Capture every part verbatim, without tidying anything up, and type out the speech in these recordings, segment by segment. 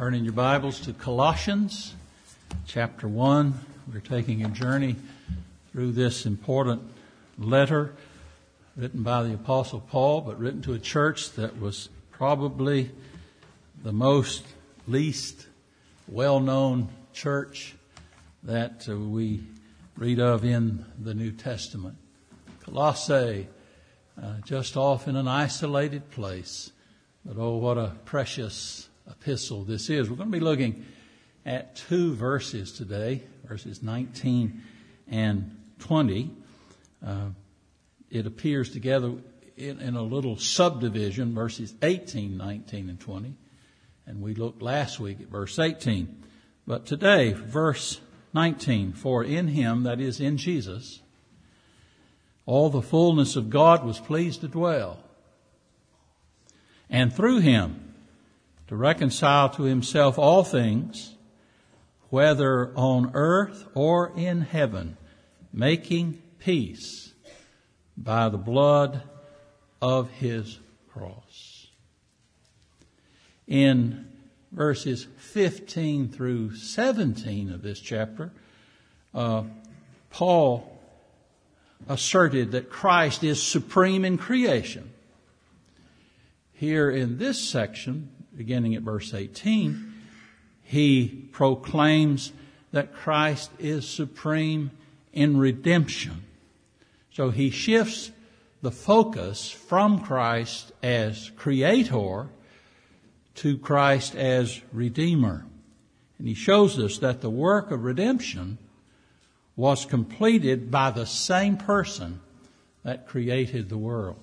Turn in your Bibles to Colossians chapter one. We're taking a journey through this important letter written by the Apostle Paul, but written to a church that was probably the most least well-known church that uh, we read of in the New Testament. Colossae, uh, just off in an isolated place. But oh, what a precious epistle this is. We're going to be looking at two verses today, verses nineteen and twenty. Uh, it appears together in, in a little subdivision, verses eighteen, nineteen, and twenty. And we looked last week at verse eighteen. But today, verse nineteen, for in him, that is in Jesus, all the fullness of God was pleased to dwell. And through him, to reconcile to himself all things, whether on earth or in heaven, making peace by the blood of his cross. In verses fifteen through seventeen of this chapter, uh, Paul asserted that Christ is supreme in creation. Here in this section, beginning at verse eighteen, he proclaims that Christ is supreme in redemption. So he shifts the focus from Christ as creator to Christ as redeemer. And he shows us that the work of redemption was completed by the same person that created the world.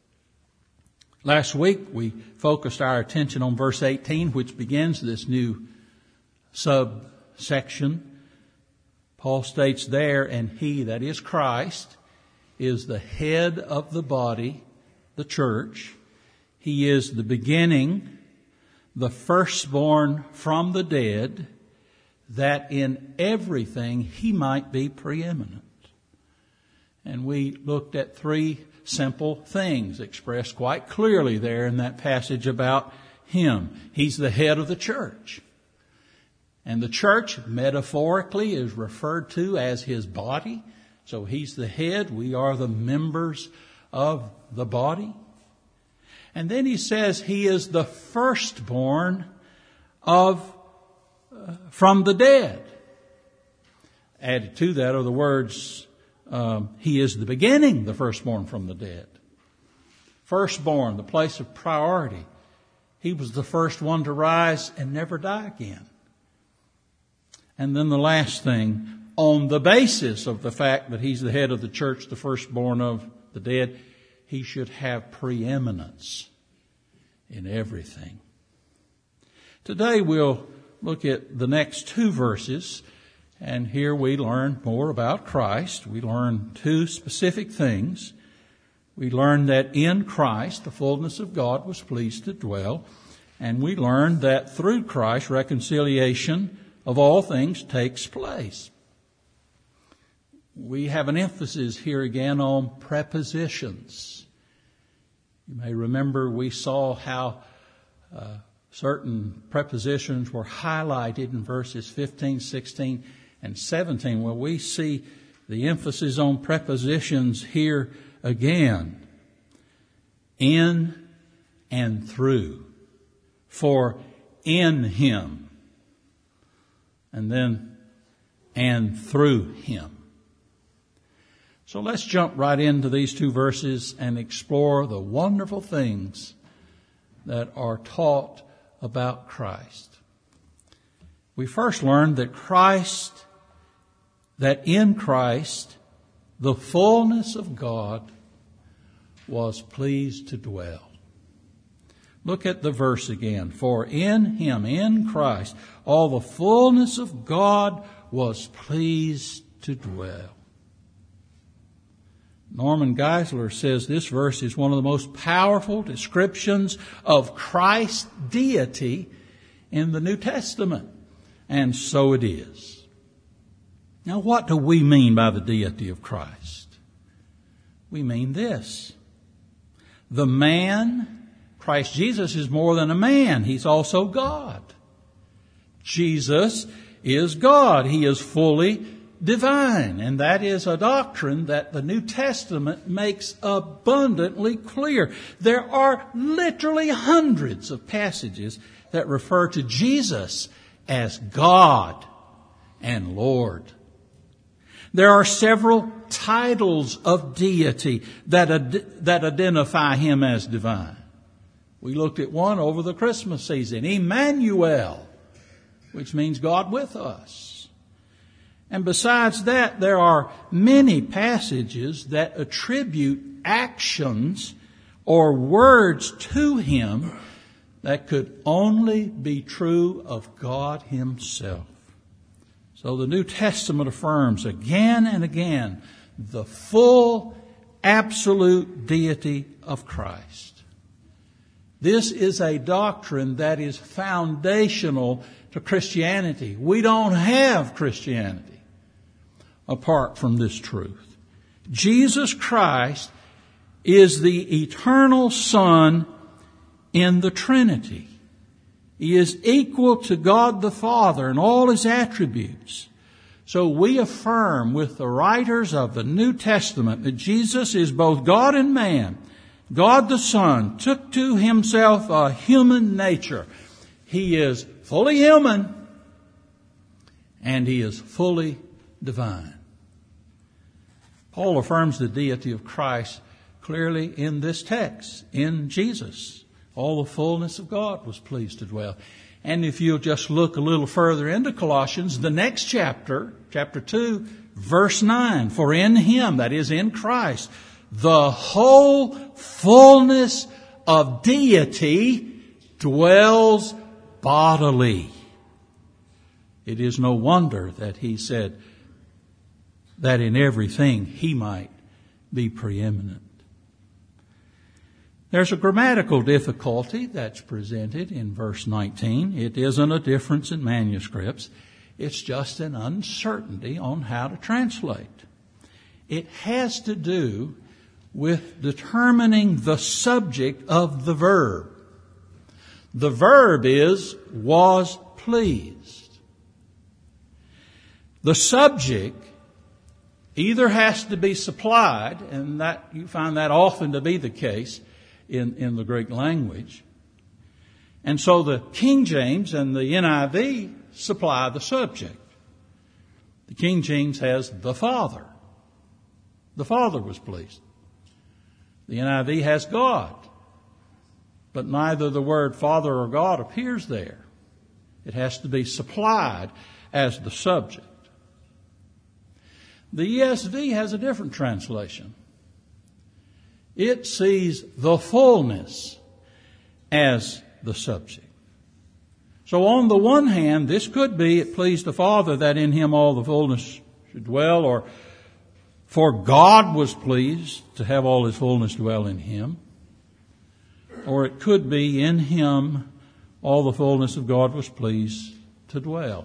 Last week, we focused our attention on verse eighteen, which begins this new subsection. Paul states there, and he, that is Christ, is the head of the body, the church. He is the beginning, the firstborn from the dead, that in everything he might be preeminent. And we looked at three simple things expressed quite clearly there in that passage about him. He's the head of the church. And the church metaphorically is referred to as his body. So he's the head. We are the members of the body. And then he says he is the firstborn of uh, from the dead. Added to that are the words, Um, he is the beginning, the firstborn from the dead. Firstborn, the place of priority. He was the first one to rise and never die again. And then the last thing, on the basis of the fact that he's the head of the church, the firstborn of the dead, he should have preeminence in everything. Today we'll look at the next two verses. And here we learn more about Christ. We learn two specific things. We learn that in Christ, the fullness of God was pleased to dwell. And we learn that through Christ, reconciliation of all things takes place. We have an emphasis here again on prepositions. You may remember we saw how uh, certain prepositions were highlighted in verses fifteen, sixteen, and seventeen. Well, we see the emphasis on prepositions here again. In and through. For in him. And then and through him. So let's jump right into these two verses and explore the wonderful things that are taught about Christ. We first learned that Christ that in Christ, the fullness of God was pleased to dwell. Look at the verse again. For in him, in Christ, all the fullness of God was pleased to dwell. Norman Geisler says this verse is one of the most powerful descriptions of Christ's deity in the New Testament. And so it is. Now, what do we mean by the deity of Christ? We mean this. The man, Christ Jesus, is more than a man. He's also God. Jesus is God. He is fully divine. And that is a doctrine that the New Testament makes abundantly clear. There are literally hundreds of passages that refer to Jesus as God and Lord. There are several titles of deity that ad- that identify him as divine. We looked at one over the Christmas season, Emmanuel, which means God with us. And besides that, there are many passages that attribute actions or words to him that could only be true of God himself. So the New Testament affirms again and again the full, absolute deity of Christ. This is a doctrine that is foundational to Christianity. We don't have Christianity apart from this truth. Jesus Christ is the eternal Son in the Trinity. He is equal to God the Father in all his attributes. So we affirm with the writers of the New Testament that Jesus is both God and man. God the Son took to himself a human nature. He is fully human and he is fully divine. Paul affirms the deity of Christ clearly in this text, in Jesus. All the fullness of God was pleased to dwell. And if you'll just look a little further into Colossians, the next chapter, chapter two, verse nine, for in him, that is in Christ, the whole fullness of deity dwells bodily. It is no wonder that he said that in everything he might be preeminent. There's a grammatical difficulty that's presented in verse nineteen. It isn't a difference in manuscripts. It's just an uncertainty on how to translate. It has to do with determining the subject of the verb. The verb is was pleased. The subject either has to be supplied, and that you find that often to be the case in, in the Greek language. And so the King James and the N I V supply the subject. The King James has the Father. The Father was pleased. The N I V has God. But neither the word Father or God appears there. It has to be supplied as the subject. The E S V has a different translation. It sees the fullness as the subject. So on the one hand, this could be, it pleased the Father that in him all the fullness should dwell, or for God was pleased to have all his fullness dwell in him. Or it could be in him all the fullness of God was pleased to dwell.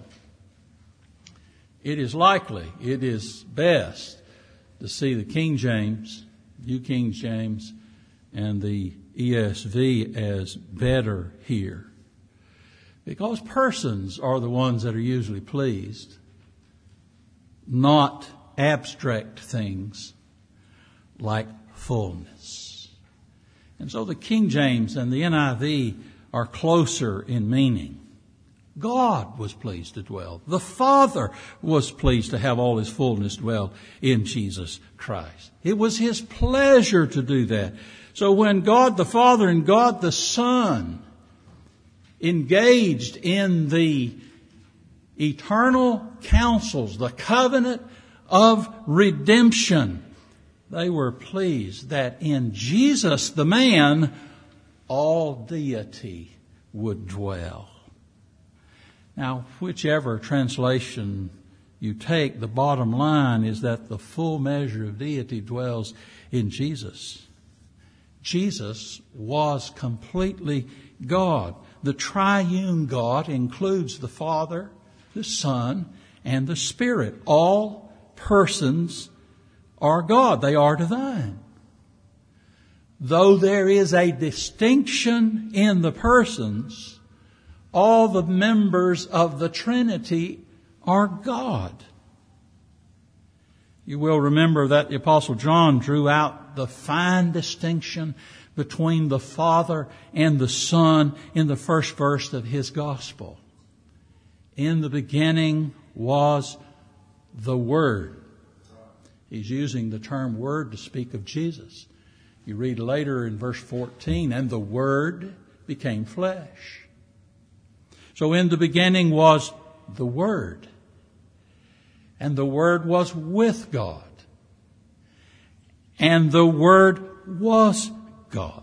It is likely, it is best to see the King James, New King James, and the E S V as better here. Because persons are the ones that are usually pleased, not abstract things like fullness. And so the King James and the N I V are closer in meaning. God was pleased to dwell. The Father was pleased to have all his fullness dwell in Jesus Christ. It was his pleasure to do that. So when God the Father and God the Son engaged in the eternal counsels, the covenant of redemption, they were pleased that in Jesus the man, all deity would dwell. Now, whichever translation you take, the bottom line is that the full measure of deity dwells in Jesus. Jesus was completely God. The triune God includes the Father, the Son, and the Spirit. All persons are God. They are divine. Though there is a distinction in the persons, all the members of the Trinity are God. You will remember that the Apostle John drew out the fine distinction between the Father and the Son in the first verse of his Gospel. In the beginning was the Word. He's using the term Word to speak of Jesus. You read later in verse fourteen, and the Word became flesh. So in the beginning was the Word. And the Word was with God. And the Word was God.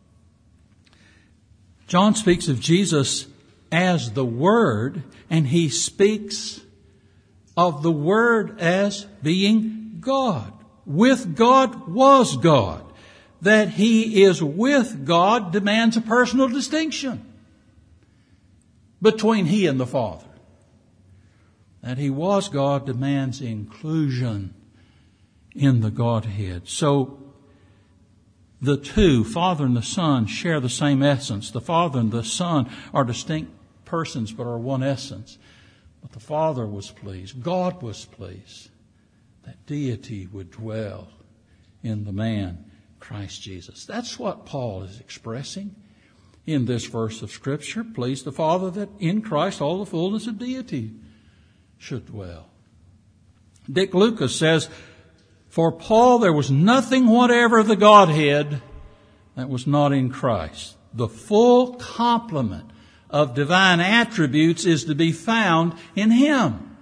John speaks of Jesus as the Word, and he speaks of the Word as being God. With God was God. That he is with God demands a personal distinction between he and the Father. That he was God demands inclusion in the Godhead. So the two, Father and the Son, share the same essence. The Father and the Son are distinct persons but are one essence. But the Father was pleased, God was pleased, that deity would dwell in the man, Christ Jesus. That's what Paul is expressing in this verse of Scripture. Please the Father that in Christ all the fullness of deity should dwell. Dick Lucas says, for Paul there was nothing whatever of the Godhead that was not in Christ. The full complement of divine attributes is to be found in him.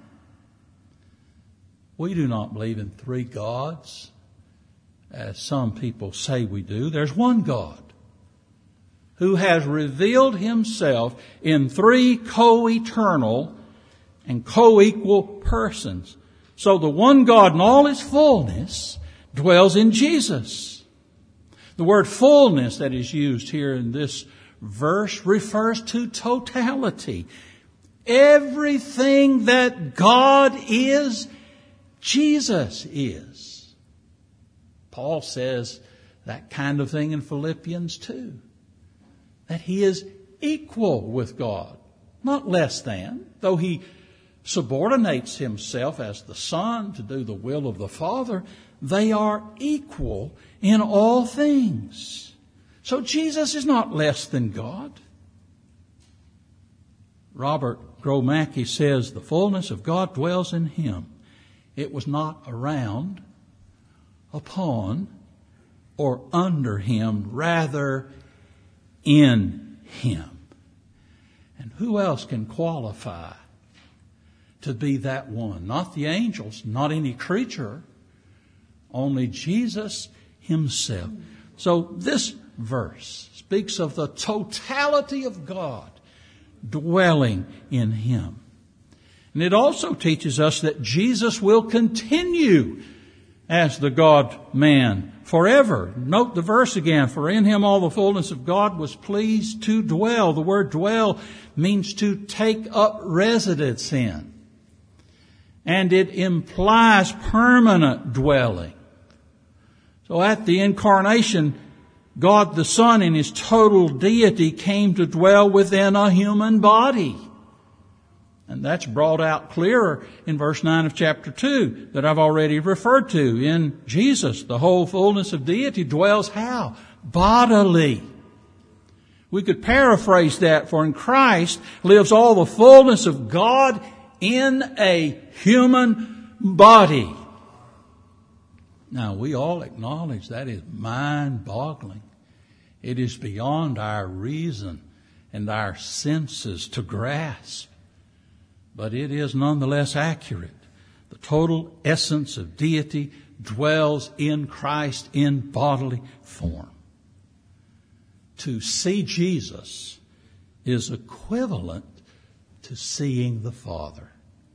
We do not believe in three gods, as some people say we do. There's one God who has revealed himself in three co-eternal and co-equal persons. So the one God in all his fullness dwells in Jesus. The word fullness that is used here in this verse refers to totality. Everything that God is, Jesus is. Paul says that kind of thing in Philippians two. That he is equal with God, not less than, though he subordinates himself as the Son to do the will of the Father. They are equal in all things. So Jesus is not less than God. Robert Gromacki says the fullness of God dwells in him. It was not around, upon, or under him, rather in him. And who else can qualify to be that one? Not the angels, not any creature, only Jesus himself. So this verse speaks of the totality of God dwelling in him. And it also teaches us that Jesus will continue as the God-man forever. Note the verse again. For in him all the fullness of God was pleased to dwell. The word dwell means to take up residence in. And it implies permanent dwelling. So at the incarnation, God the Son in his total deity came to dwell within a human body. And that's brought out clearer in verse nine of chapter two that I've already referred to. In Jesus, the whole fullness of deity dwells how? Bodily. We could paraphrase that, for in Christ lives all the fullness of God in a human body. Now, we all acknowledge that is mind-boggling. It is beyond our reason and our senses to grasp. But it is nonetheless accurate. The total essence of deity dwells in Christ in bodily form. To see Jesus is equivalent to seeing the Father.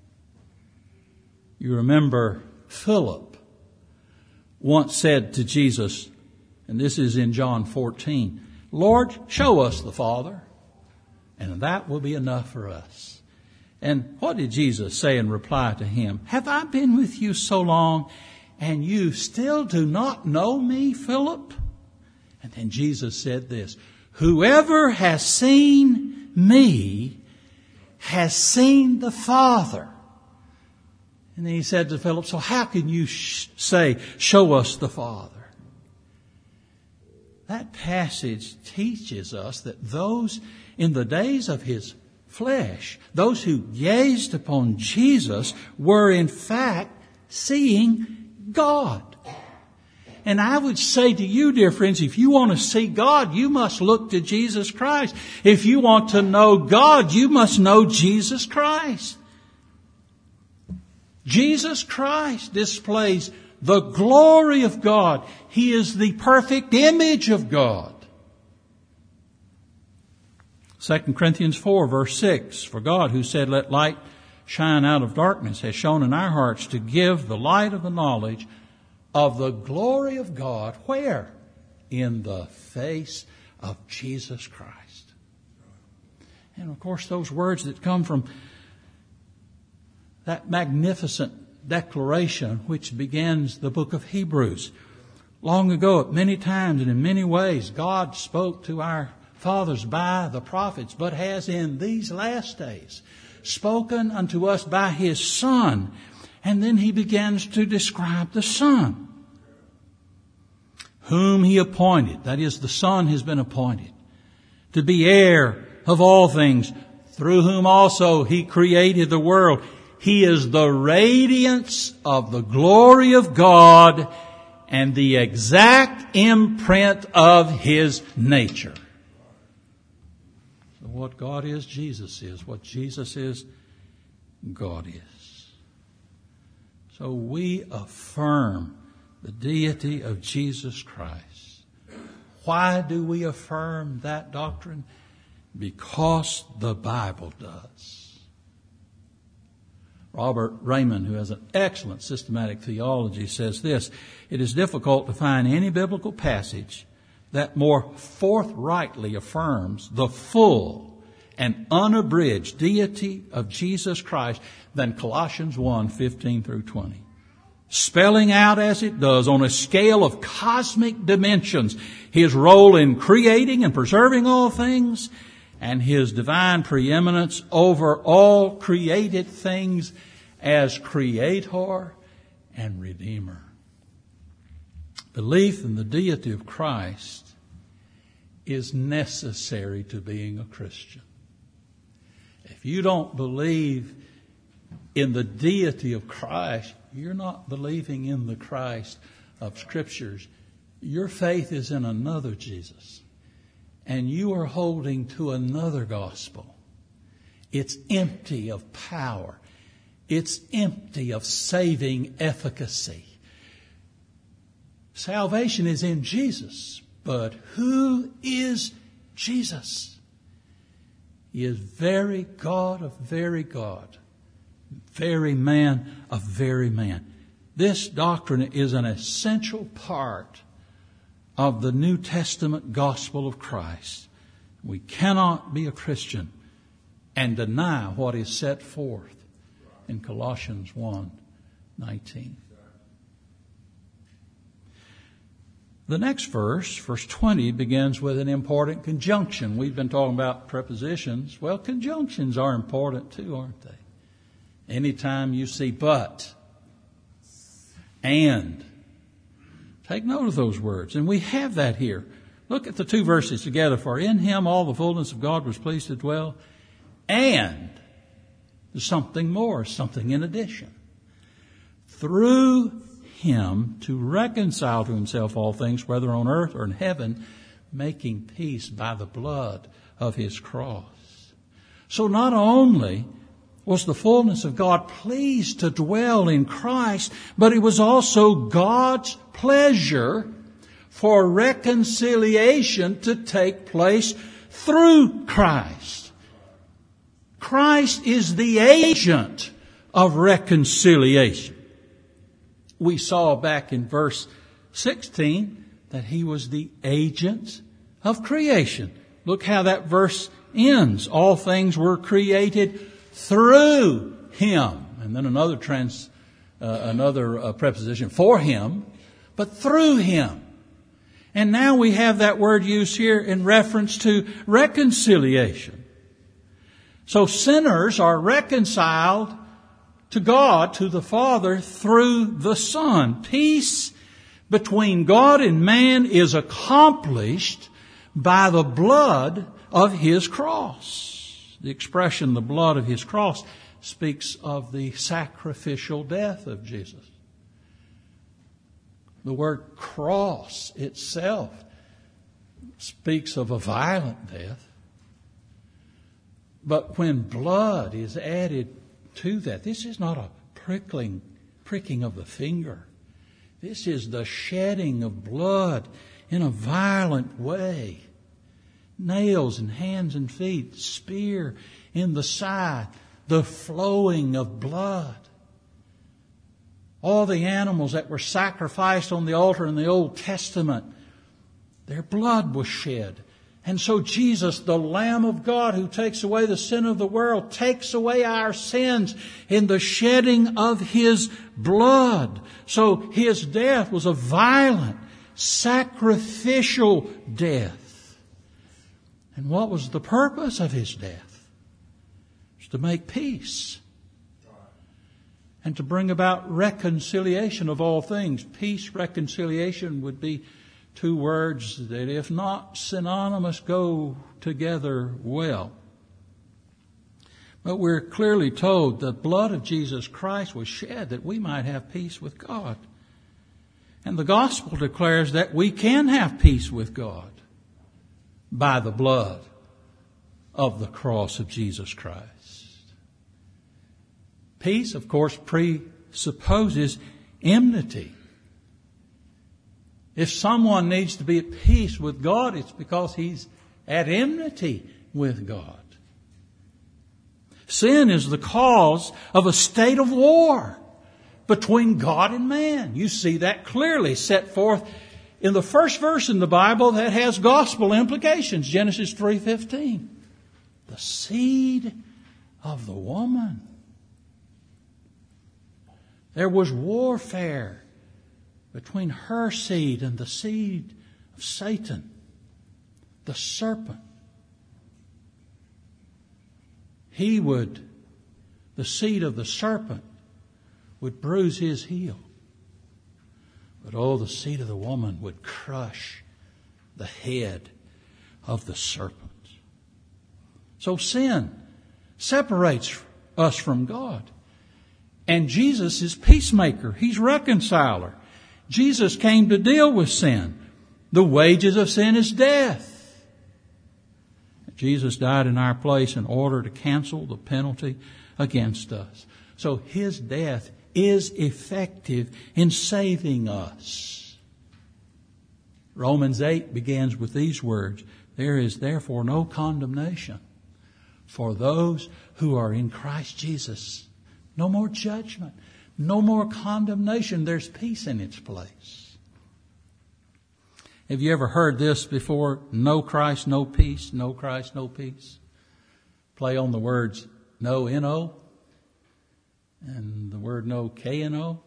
You remember Philip once said to Jesus, and this is in John fourteen, Lord, show us the Father, and that will be enough for us. And what did Jesus say in reply to him? Have I been with you so long, and you still do not know me, Philip? And then Jesus said this, whoever has seen me has seen the Father. And then he said to Philip, so how can you sh- say, show us the Father? That passage teaches us that those in the days of his flesh, those who gazed upon Jesus, were in fact seeing God. And I would say to you, dear friends, if you want to see God, you must look to Jesus Christ. If you want to know God, you must know Jesus Christ. Jesus Christ displays the glory of God. He is the perfect image of God. Second Corinthians four, verse six, for God who said, let light shine out of darkness, has shone in our hearts to give the light of the knowledge of the glory of God. Where? In the face of Jesus Christ. And of course, those words that come from that magnificent declaration which begins the book of Hebrews. Long ago, many times and in many ways, God spoke to our fathers by the prophets, but has in these last days spoken unto us by his Son. And then he begins to describe the Son, whom he appointed, that is, the Son has been appointed, to be heir of all things, through whom also he created the world. He is the radiance of the glory of God and the exact imprint of his nature. So what God is, Jesus is. What Jesus is, God is. So we affirm the deity of Jesus Christ. Why do we affirm that doctrine? Because the Bible does. Robert Raymond, who has an excellent systematic theology, says this: it is difficult to find any biblical passage that more forthrightly affirms the full and unabridged deity of Jesus Christ than Colossians one, fifteen through twenty. Spelling out as it does on a scale of cosmic dimensions his role in creating and preserving all things and his divine preeminence over all created things as creator and redeemer. Belief in the deity of Christ is necessary to being a Christian. If you don't believe in the deity of Christ, you're not believing in the Christ of Scriptures. Your faith is in another Jesus. And you are holding to another gospel. It's empty of power. It's empty of saving efficacy. Salvation is in Jesus. But who is Jesus? He is very God of very God. Very man of very man. This doctrine is an essential part of the New Testament gospel of Christ. We cannot be a Christian and deny what is set forth in Colossians one nineteen. The next verse, verse twenty, begins with an important conjunction. We've been talking about prepositions. Well, conjunctions are important too, aren't they? Anytime you see but, and, take note of those words. And we have that here. Look at the two verses together. For in him all the fullness of God was pleased to dwell. And there's something more, something in addition. Through him to reconcile to himself all things, whether on earth or in heaven, making peace by the blood of his cross. So not only was the fullness of God pleased to dwell in Christ, but it was also God's pleasure for reconciliation to take place through Christ. Christ is the agent of reconciliation. We saw back in verse sixteen that he was the agent of creation. Look how that verse ends. All things were created through him. And then another trans, uh, another uh, preposition, for him, but through him. And now we have that word used here in reference to reconciliation. So sinners are reconciled to God, to the Father, through the Son. Peace between God and man is accomplished by the blood of His cross. The expression, the blood of His cross, speaks of the sacrificial death of Jesus. The word cross itself speaks of a violent death. But when blood is added to that, this is not a prickling, pricking of the finger. This is the shedding of blood in a violent way. Nails in hands and feet, spear in the side, the flowing of blood. All the animals that were sacrificed on the altar in the Old Testament, their blood was shed. And so Jesus, the Lamb of God who takes away the sin of the world, takes away our sins in the shedding of His blood. So His death was a violent, sacrificial death. And what was the purpose of His death? It was to make peace and to bring about reconciliation of all things. Peace, reconciliation would be two words that, if not synonymous, go together well. But we're clearly told the blood of Jesus Christ was shed that we might have peace with God. And the gospel declares that we can have peace with God by the blood of the cross of Jesus Christ. Peace, of course, presupposes enmity. If someone needs to be at peace with God, it's because he's at enmity with God. Sin is the cause of a state of war between God and man. You see that clearly set forth in the first verse in the Bible that has gospel implications, Genesis three fifteen. The seed of the woman. There was warfare between her seed and the seed of Satan, the serpent. He would, the seed of the serpent, would bruise his heel. But oh, the seed of the woman would crush the head of the serpent. So sin separates us from God. And Jesus is peacemaker. He's reconciler. Jesus came to deal with sin. The wages of sin is death. Jesus died in our place in order to cancel the penalty against us. So His death is effective in saving us. Romans eight begins with these words: there is therefore no condemnation for those who are in Christ Jesus. No more judgment. No more condemnation. There's peace in its place. Have you ever heard this before? No Christ, no peace. No Christ, no peace. Play on the words no, N O. And the word no, K N O.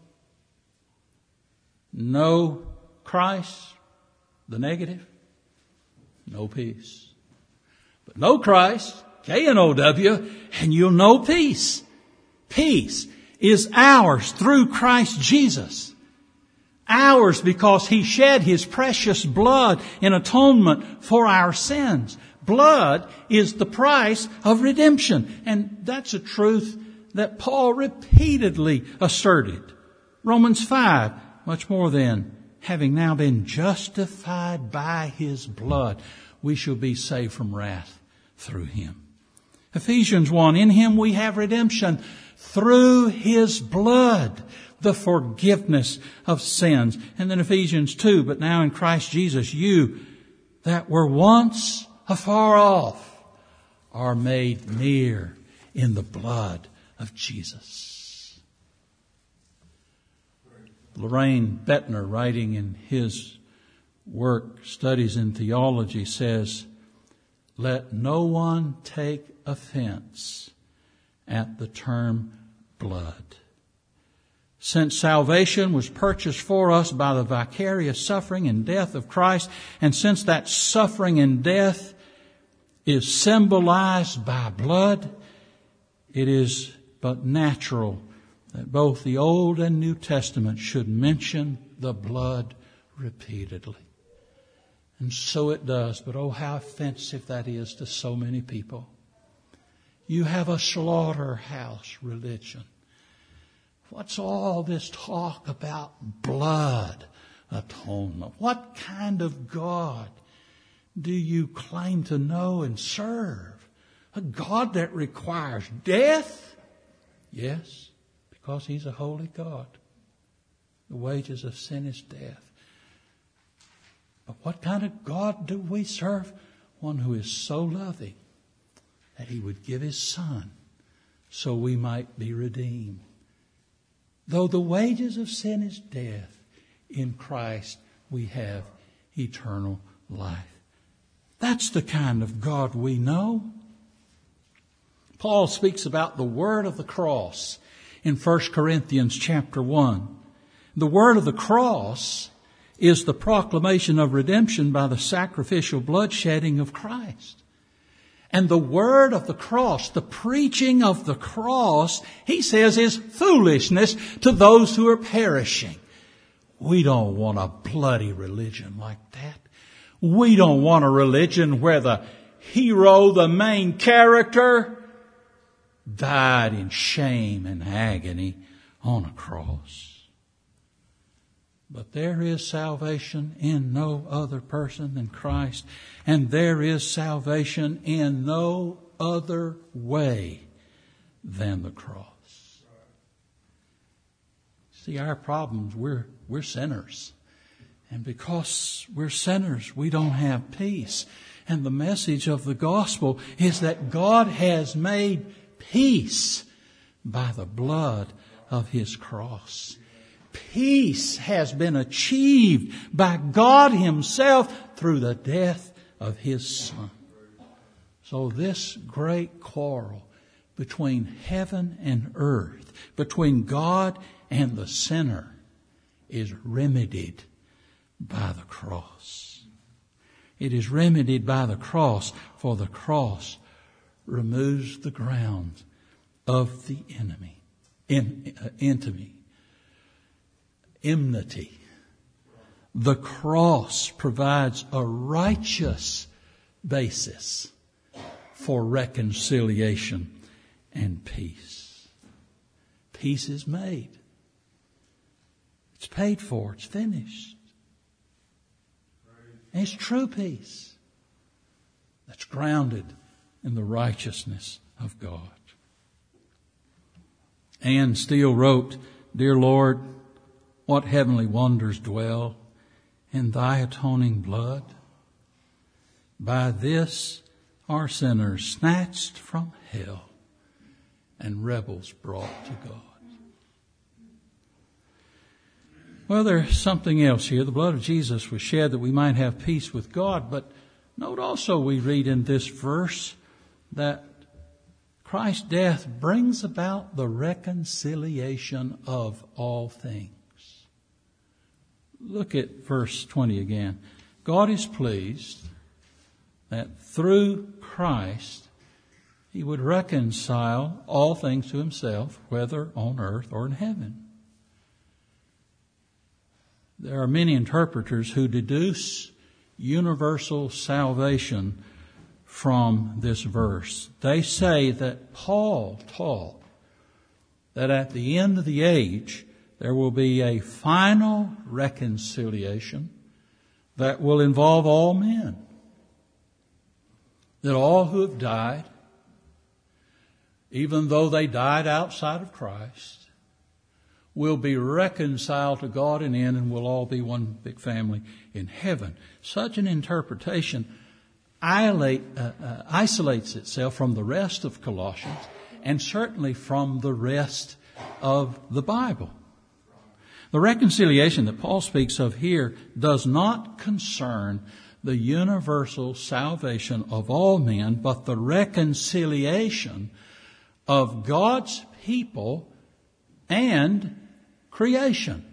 No Christ, the negative. No peace. But no Christ, K N O W, and you'll know peace. Peace is ours through Christ Jesus. Ours because He shed His precious blood in atonement for our sins. Blood is the price of redemption. And that's a truth that Paul repeatedly asserted. Romans five, much more than having now been justified by His blood, we shall be saved from wrath through Him. Ephesians one, in Him we have redemption through His blood, the forgiveness of sins. And then Ephesians two, but now in Christ Jesus, you that were once afar off are made near in the blood of Jesus. Lorraine Bettner, writing in his work, Studies in Theology, says, let no one take offense at the term blood. Since salvation was purchased for us by the vicarious suffering and death of Christ, and since that suffering and death is symbolized by blood, it is but natural that both the Old and New Testament should mention the blood repeatedly. And so it does, but oh, how offensive that is to so many people. You have a slaughterhouse religion. What's all this talk about blood atonement? What kind of God do you claim to know and serve? A God that requires death? Yes, because He's a holy God. The wages of sin is death. But what kind of God do we serve? One who is so loving that He would give His Son so we might be redeemed. Though the wages of sin is death, in Christ we have eternal life. That's the kind of God we know. Paul speaks about the word of the cross in First Corinthians chapter one. The word of the cross is the proclamation of redemption by the sacrificial bloodshedding of Christ. And the word of the cross, the preaching of the cross, he says is foolishness to those who are perishing. We don't want a bloody religion like that. We don't want a religion where the hero, the main character, died in shame and agony on a cross. But there is salvation in no other person than Christ, and there is salvation in no other way than the cross. See, our problems, we're, we're sinners. And because we're sinners, we don't have peace. And the message of the gospel is that God has made peace by the blood of His cross. Peace has been achieved by God Himself through the death of His Son. So this great quarrel between heaven and earth, between God and the sinner, is remedied by the cross. It is remedied by the cross, for the cross removes the ground of the enemy, in, uh, enemy. Enmity. The cross provides a righteous basis for reconciliation and peace. Peace is made. It's paid for. It's finished. And it's true peace that's grounded in the righteousness of God. Anne Steele wrote, "Dear Lord, what heavenly wonders dwell in Thy atoning blood? By this are sinners snatched from hell and rebels brought to God." Well, there's something else here. The blood of Jesus was shed that we might have peace with God. But note also we read in this verse that Christ's death brings about the reconciliation of all things. Look at verse twenty again. God is pleased that through Christ He would reconcile all things to Himself, whether on earth or in heaven. There are many interpreters who deduce universal salvation from this verse. They say that Paul taught that at the end of the age, there will be a final reconciliation that will involve all men. That all who have died, even though they died outside of Christ, will be reconciled to God in the end, and we'll all be one big family in heaven. Such an interpretation isolate, uh, uh, isolates itself from the rest of Colossians, and certainly from the rest of the Bible. The reconciliation that Paul speaks of here does not concern the universal salvation of all men, but the reconciliation of God's people and creation.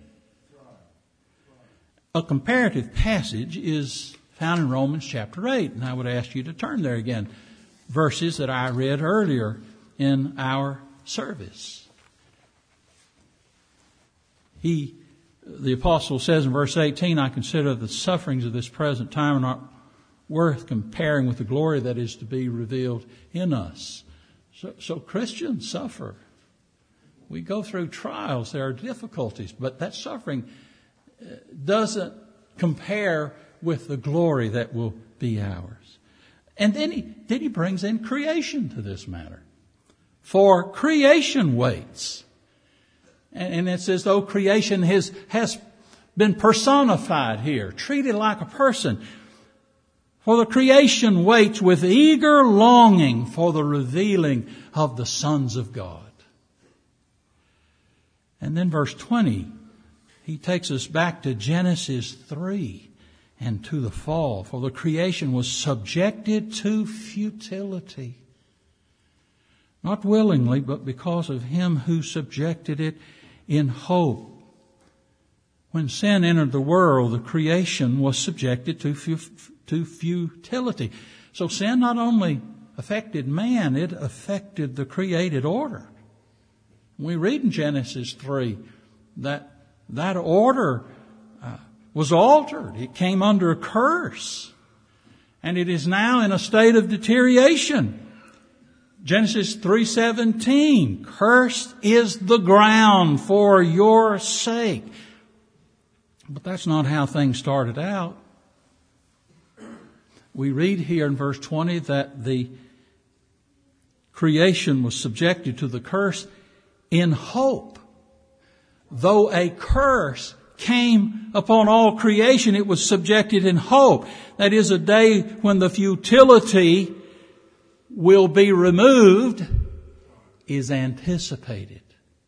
A comparative passage is found in Romans chapter eight, and I would ask you to turn there again. Verses that I read earlier in our service. He, the apostle says in verse eighteen, I consider the sufferings of this present time are not worth comparing with the glory that is to be revealed in us. So, so Christians suffer. We go through trials. There are difficulties, but that suffering doesn't compare with the glory that will be ours. And then he, then he brings in creation to this matter. For creation waits. And, and it's as though creation has, has been personified here, treated like a person. For the creation waits with eager longing for the revealing of the sons of God. And then verse twenty, he takes us back to Genesis three and to the fall. For the creation was subjected to futility. Not willingly, but because of him who subjected it in hope. When sin entered the world, the creation was subjected to, fu- to futility. So sin not only affected man, it affected the created order. We read in Genesis three that that order uh, was altered. It came under a curse. And it is now in a state of deterioration. Genesis three seventeen, cursed is the ground for your sake. But that's not how things started out. We read here in verse twenty that the creation was subjected to the curse in hope. Though a curse came upon all creation, it was subjected in hope. That is a day when the futility will be removed is anticipated.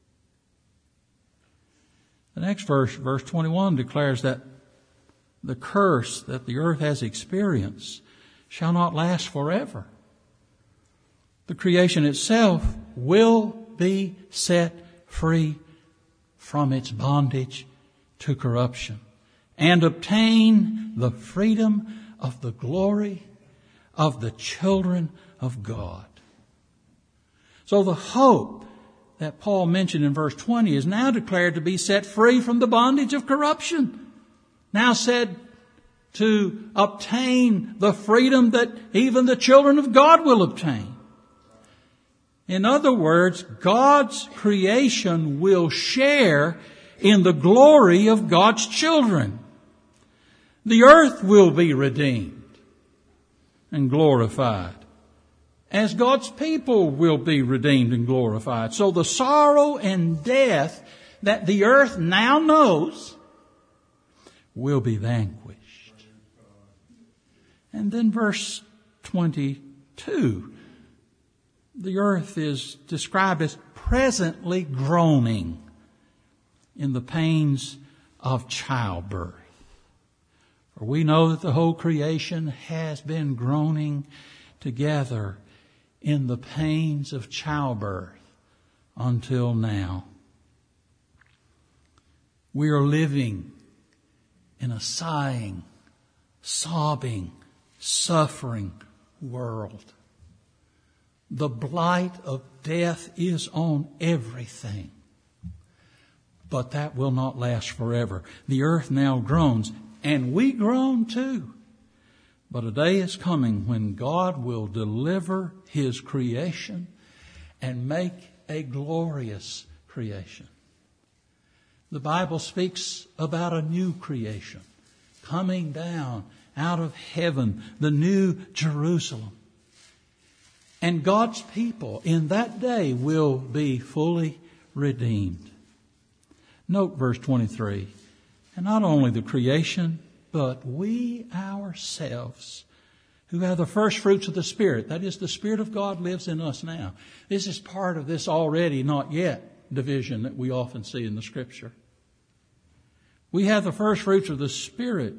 The next verse, verse twenty-one, declares that the curse that the earth has experienced shall not last forever. The creation itself will be set free from its bondage to corruption and obtain the freedom of the glory of the children of God. So the hope that Paul mentioned in verse twenty is now declared to be set free from the bondage of corruption. Now said to obtain the freedom that even the children of God will obtain. In other words, God's creation will share in the glory of God's children. The earth will be redeemed and glorified, as God's people will be redeemed and glorified. So the sorrow and death that the earth now knows will be vanquished. And then verse twenty-two, the earth is described as presently groaning in the pains of childbirth. For we know that the whole creation has been groaning together in the pains of childbirth until now. We are living in a sighing, sobbing, suffering world. The blight of death is on everything. But that will not last forever. The earth now groans, and we groan too. But a day is coming when God will deliver His creation and make a glorious creation. The Bible speaks about a new creation coming down out of heaven, the new Jerusalem. And God's people in that day will be fully redeemed. Note verse twenty-three. And not only the creation, but we ourselves who have the first fruits of the Spirit. That is, the Spirit of God lives in us now. This is part of this already not yet division that we often see in the Scripture. We have the first fruits of the Spirit.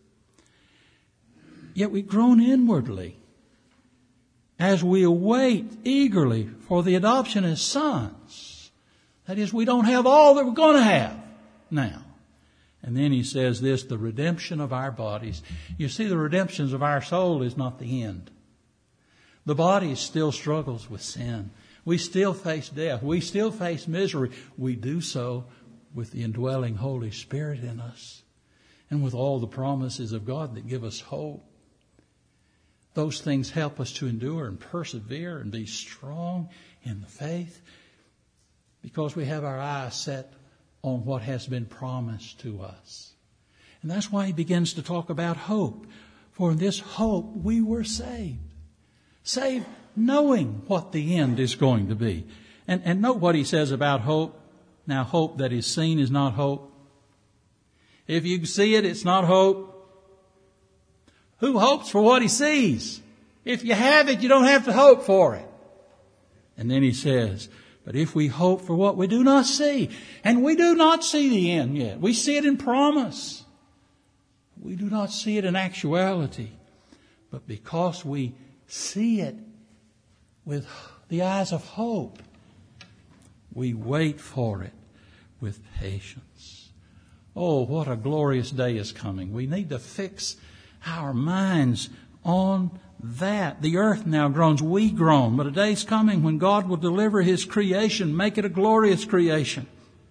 Yet we groan inwardly as we await eagerly for the adoption as sons. That is, we don't have all that we're going to have now. And then he says this, the redemption of our bodies. You see, the redemption of our soul is not the end. The body still struggles with sin. We still face death. We still face misery. We do so with the indwelling Holy Spirit in us and with all the promises of God that give us hope. Those things help us to endure and persevere and be strong in the faith because we have our eyes set on what has been promised to us. And that's why he begins to talk about hope. For in this hope we were saved. Saved knowing what the end is going to be. And, and note what he says about hope. Now, hope that is seen is not hope. If you see it, it's not hope. Who hopes for what he sees? If you have it, you don't have to hope for it. And then he says, but if we hope for what we do not see, and we do not see the end yet. We see it in promise. We do not see it in actuality. But because we see it with the eyes of hope, we wait for it with patience. Oh, what a glorious day is coming. We need to fix our minds on that. The earth now groans, we groan, but a day's coming when God will deliver his creation, make it a glorious creation.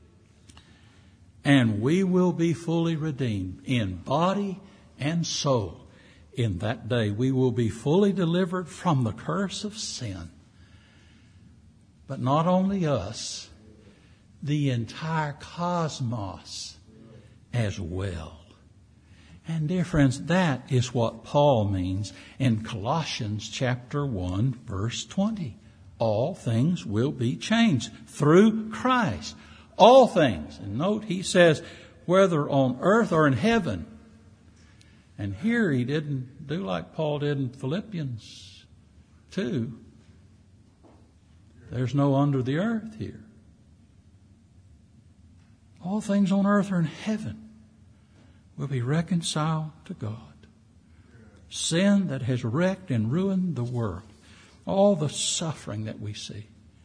And we will be fully redeemed in body and soul. In that day, we will be fully delivered from the curse of sin. But not only us, the entire cosmos as well. And dear friends, that is what Paul means in Colossians chapter one, verse twenty. All things will be changed through Christ. All things. And note, he says, whether on earth or in heaven. And here he didn't do like Paul did in Philippians two. There's no under the earth here. All things on earth or in heaven will be reconciled to God. Sin that has wrecked and ruined the world, all the suffering that we see,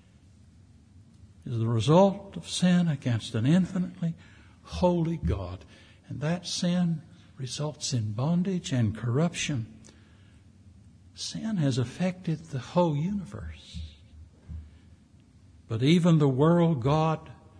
is the result of sin against an infinitely holy God. And that sin results in bondage and corruption. Sin has affected the whole universe. But even the world God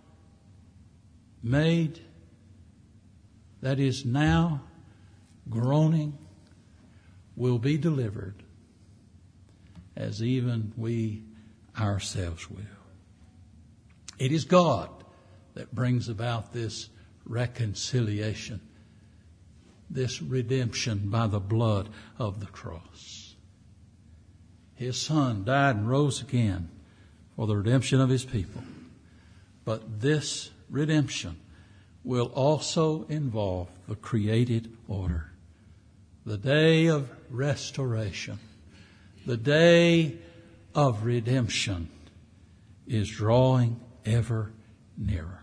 made that is now groaning will be delivered as even we ourselves will. It is God that brings about this reconciliation, this redemption by the blood of the cross. His Son died and rose again for the redemption of his people. But this redemption will also involve the created order. The day of restoration, the day of redemption is drawing ever nearer.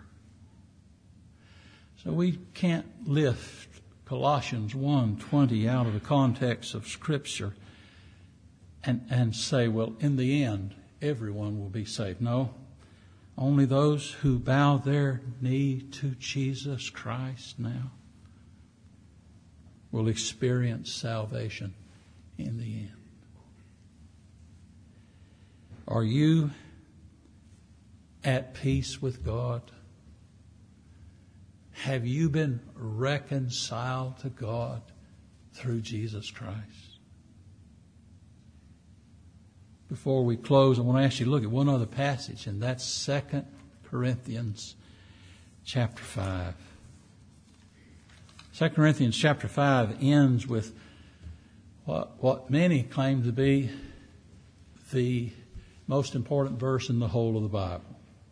So we can't lift Colossians one twenty out of the context of Scripture and, and say, well, in the end, everyone will be saved. No, only those who bow their knee to Jesus Christ now will experience salvation in the end. Are you at peace with God? Have you been reconciled to God through Jesus Christ? Before we close, I want to ask you to look at one other passage, and that's Second Corinthians chapter five. Second Corinthians chapter five ends with what, what many claim to be the most important verse in the whole of the Bible.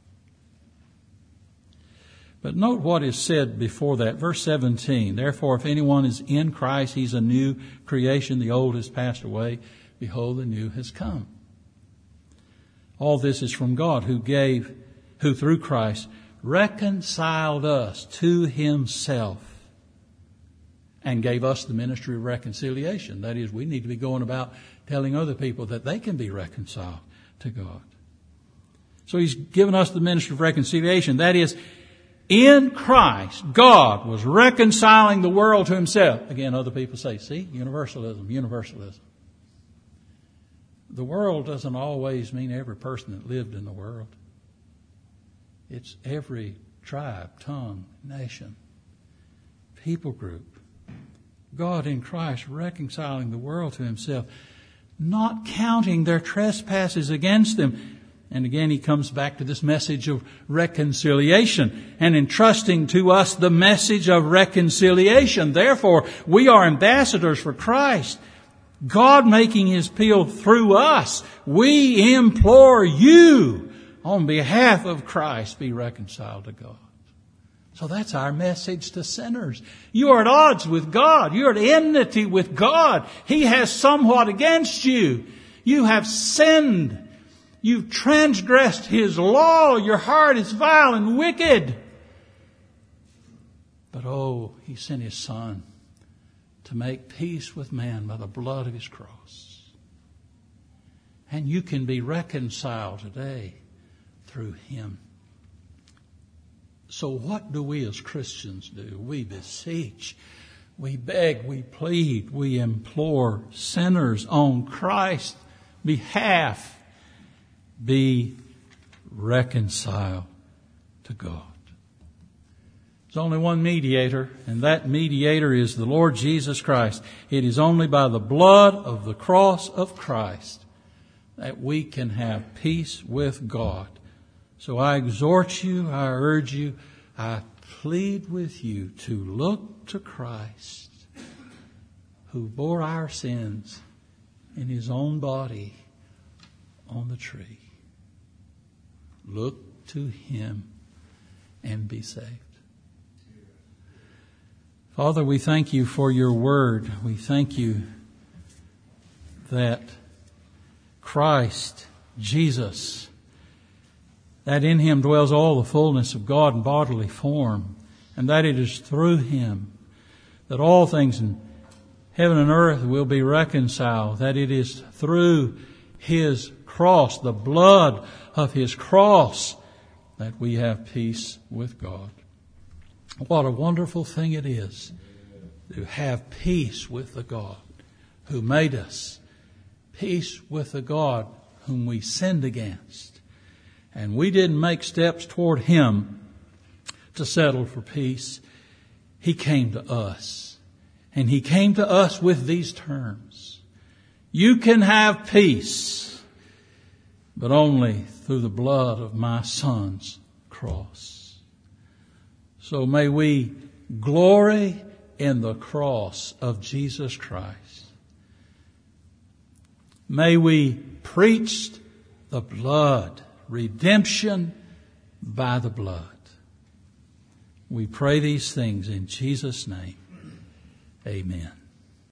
But note what is said before that. Verse seventeen, therefore if anyone is in Christ, he's a new creation. The old has passed away. Behold, the new has come. All this is from God, who gave, who through Christ reconciled us to himself and gave us the ministry of reconciliation. That is, we need to be going about telling other people that they can be reconciled to God. So he's given us the ministry of reconciliation. That is, in Christ, God was reconciling the world to himself. Again, other people say, see, universalism, universalism. The world doesn't always mean every person that lived in the world. It's every tribe, tongue, nation, people group. God in Christ reconciling the world to himself, not counting their trespasses against them. And again, he comes back to this message of reconciliation and entrusting to us the message of reconciliation. Therefore, we are ambassadors for Christ. God making his appeal through us. We implore you on behalf of Christ, be reconciled to God. So that's our message to sinners. You are at odds with God. You're at enmity with God. He has somewhat against you. You have sinned. You've transgressed his law. Your heart is vile and wicked. But oh, he sent his Son to make peace with man by the blood of his cross. And you can be reconciled today through him. So what do we as Christians do? We beseech, we beg, we plead, we implore sinners on Christ's behalf, be reconciled to God. There's only one mediator, and that mediator is the Lord Jesus Christ. It is only by the blood of the cross of Christ that we can have peace with God. So I exhort you, I urge you, I plead with you to look to Christ, who bore our sins in his own body on the tree. Look to him and be saved. Father, we thank you for your word. We thank you that Christ, Jesus, that in him dwells all the fullness of God in bodily form, and that it is through him that all things in heaven and earth will be reconciled, that it is through his cross, the blood of his cross, that we have peace with God. What a wonderful thing it is to have peace with the God who made us, peace with the God whom we sinned against. And we didn't make steps toward him to settle for peace. He came to us. And he came to us with these terms. You can have peace, but only through the blood of my Son's cross. So may we glory in the cross of Jesus Christ. May we preach the blood, redemption by the blood. We pray these things in Jesus' name. Amen.